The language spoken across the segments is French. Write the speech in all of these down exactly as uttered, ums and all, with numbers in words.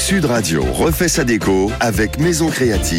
Sud Radio refait sa déco avec Maison Créative.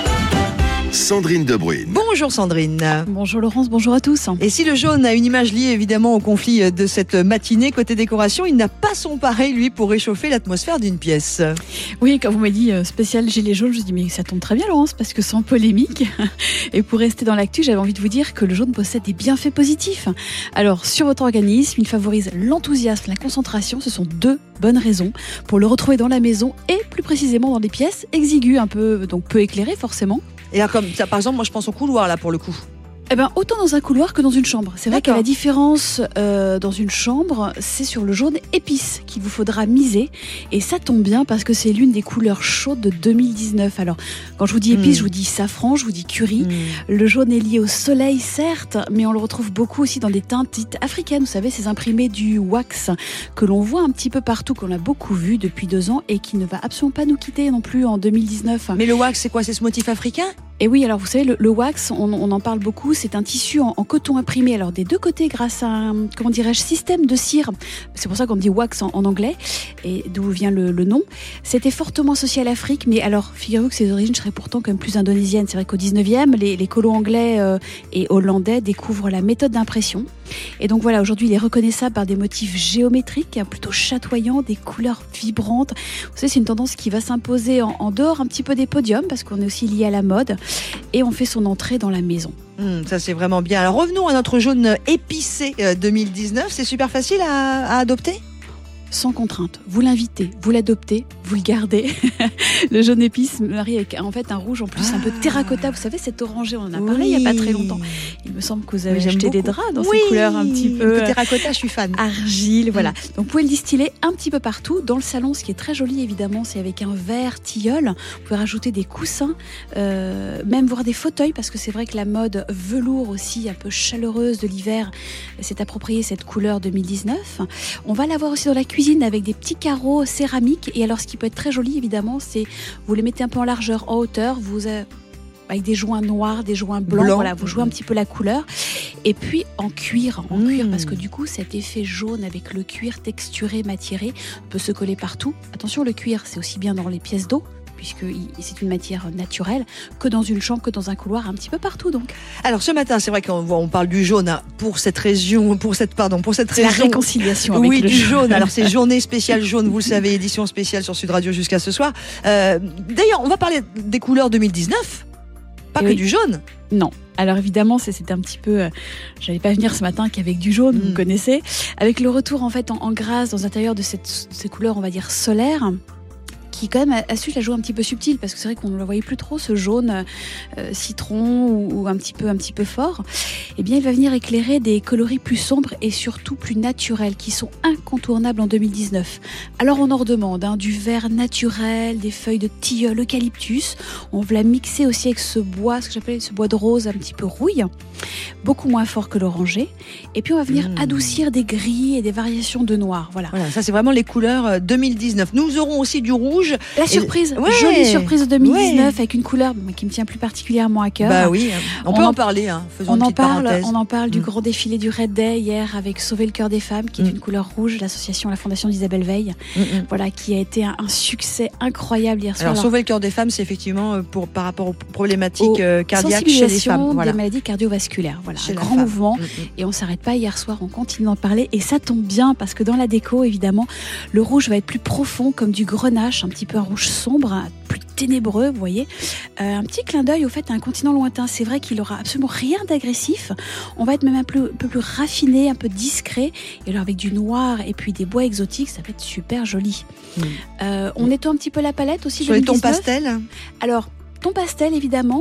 Sandrine Debruyne. Bonjour Sandrine. Bonjour Laurence, bonjour à tous. Et si le jaune a une image liée évidemment au conflit de cette matinée, côté décoration, il n'a pas son pareil lui pour réchauffer l'atmosphère d'une pièce. Oui, quand vous m'avez dit euh, spécial gilet jaune, je me dis mais ça tombe très bien Laurence, parce que sans polémique. Et pour rester dans l'actu, j'avais envie de vous dire que le jaune possède des bienfaits positifs. Alors sur votre organisme, il favorise l'enthousiasme, la concentration, ce sont deux bonnes raisons pour le retrouver dans la maison et plus précisément dans des pièces exiguës, un peu, donc peu éclairées forcément. Et alors comme ça, par exemple, moi je pense au couloir là pour le coup. Eh ben, autant dans un couloir que dans une chambre. C'est vrai que la différence euh, dans une chambre, c'est sur le jaune épice qu'il vous faudra miser. Et ça tombe bien parce que c'est l'une des couleurs chaudes de deux mille dix-neuf. Alors, quand je vous dis épice, mmh. je vous dis safran, je vous dis curry. Mmh. Le jaune est lié au soleil, certes, mais on le retrouve beaucoup aussi dans des teintes dites africaines. Vous savez, ces imprimés du wax que l'on voit un petit peu partout, qu'on a beaucoup vu depuis deux ans et qui ne va absolument pas nous quitter non plus en deux mille dix-neuf. Mais le wax, c'est quoi? C'est ce motif africain? Et oui, alors vous savez, le, le wax, on, on en parle beaucoup, c'est un tissu en, en coton imprimé, alors des deux côtés grâce à un, comment dirais-je, système de cire. C'est pour ça qu'on dit wax en, en anglais, et d'où vient le, le nom. C'était fortement associé à l'Afrique, mais alors, figurez-vous que ses origines seraient pourtant quand même plus indonésiennes. C'est vrai qu'au dix-neuvième, les, les colons anglais euh, et hollandais découvrent la méthode d'impression. Et donc voilà, aujourd'hui, il est reconnaissable par des motifs géométriques, hein, plutôt chatoyants, des couleurs vibrantes. Vous savez, c'est une tendance qui va s'imposer en, en dehors un petit peu des podiums, parce qu'on est aussi lié à la mode. Et on fait son entrée dans la maison. Mmh, ça c'est vraiment bien. Alors revenons à notre jaune épicé euh, deux mille dix-neuf. C'est super facile à, à adopter ? Sans contrainte. Vous l'invitez, vous l'adoptez, vous le gardez. Le jaune épice marie avec en fait un rouge en plus ah. un peu terracotta. Vous savez, cet orangé, on en a parlé oui. il n'y a pas très longtemps. Il me semble que vous avez oui, acheté des draps dans oui. ces couleurs un petit peu. Un peu terracotta, je suis fan. Argile, voilà. Mmh. Donc vous pouvez le distiller un petit peu partout. Dans le salon, ce qui est très joli évidemment, c'est avec un vert tilleul. Vous pouvez rajouter des coussins, euh, même voir des fauteuils, parce que c'est vrai que la mode velours aussi, un peu chaleureuse de l'hiver, s'est appropriée cette couleur deux mille dix-neuf. On va l'avoir aussi dans la cuisine. Cuisine avec des petits carreaux céramiques. Et alors ce qui peut être très joli évidemment, c'est vous les mettez un peu en largeur, en hauteur, vous avez, avec des joints noirs, des joints blancs, Blanc. Voilà, vous jouez un petit peu la couleur. Et puis en cuir, en mmh. cuir, parce que du coup cet effet jaune avec le cuir texturé, matiéré peut se coller partout. Attention, le cuir c'est aussi bien dans les pièces d'eau, puisque c'est une matière naturelle, que dans une chambre, que dans un couloir, un petit peu partout donc. Alors ce matin, c'est vrai qu'on on parle du jaune hein, pour cette région, pour cette pardon, pour cette c'est région. La réconciliation avec oui, le du jaune. jaune. Alors c'est journée spéciale jaune, vous le savez, édition spéciale sur Sud Radio jusqu'à ce soir. Euh, d'ailleurs, on va parler des couleurs deux mille dix-neuf, pas Et que oui. du jaune. Non. Alors évidemment, c'était un petit peu, euh, j'allais pas venir ce matin qu'avec du jaune, mmh. vous connaissez, avec le retour en fait en, en grâce dans l'intérieur de cette, ces couleurs, on va dire solaires, qui quand même a, a su la jouer un petit peu subtile, parce que c'est vrai qu'on ne le voyait plus trop, ce jaune euh, citron ou, ou un petit peu un petit peu fort. Eh bien, il va venir éclairer des coloris plus sombres et surtout plus naturels, qui sont incontournables en deux mille dix-neuf. Alors on en redemande, hein, du vert naturel, des feuilles de tilleul, eucalyptus. On va la mixer aussi avec ce bois, ce que j'appelle ce bois de rose un petit peu rouille, beaucoup moins fort que l'oranger. Et puis on va venir mmh. adoucir des gris et des variations de noir. Voilà. Voilà, ça c'est vraiment les couleurs deux mille dix-neuf. Nous aurons aussi du rouge. La surprise, ouais, jolie surprise de deux mille dix-neuf ouais. avec une couleur qui me tient plus particulièrement à cœur. Bah oui, on, on peut en, en parler. Hein. Faisons on une en petite parle. parenthèse. On en parle mmh. du mm. grand défilé du Red Day hier avec Sauver le cœur des femmes, qui est mmh. une couleur rouge, l'association, la fondation d'Isabelle Veil, mmh. voilà, qui a été un, un succès incroyable hier soir. Alors, Alors Sauver le cœur des femmes, c'est effectivement pour par rapport aux problématiques euh, cardiaques chez les femmes, voilà. des maladies cardiovasculaires. Voilà, chez un grand femme. mouvement. Mmh. Et on s'arrête pas hier soir, on continue d'en parler et ça tombe bien parce que dans la déco, évidemment, le rouge va être plus profond, comme du grenache, un petit peu un rouge sombre, plus ténébreux, vous voyez. Euh, un petit clin d'œil au fait à un continent lointain. C'est vrai qu'il aura absolument rien d'agressif. On va être même un peu, un peu plus raffiné, un peu discret. Et alors avec du noir et puis des bois exotiques, ça va être super joli. Mmh. Euh, on étend un petit peu la palette aussi. Sur les tons pastels. Alors, ton pastel évidemment,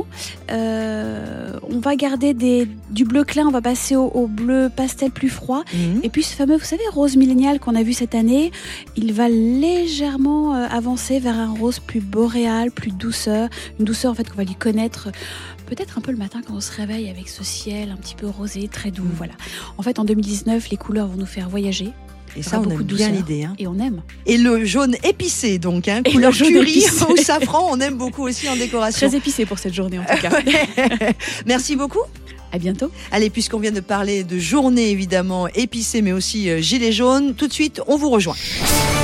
euh, on va garder des, du bleu clair, on va passer au, au bleu pastel plus froid, mmh. et puis ce fameux, vous savez, rose millénial qu'on a vu cette année, il va légèrement euh, avancer vers un rose plus boréal, plus douceur, une douceur en fait qu'on va lui connaître peut-être un peu le matin quand on se réveille avec ce ciel un petit peu rosé, très doux, mmh. voilà. En fait en deux mille dix-neuf, les couleurs vont nous faire voyager. Et ça, on aime bien l'idée. Hein. Et on aime. Et le jaune épicé, donc, hein, couleur curry ou safran, on aime beaucoup aussi en décoration. Très épicé pour cette journée, en tout cas. Merci beaucoup. À bientôt. Allez, puisqu'on vient de parler de journée, évidemment, épicée, mais aussi euh, gilet jaune, tout de suite, on vous rejoint.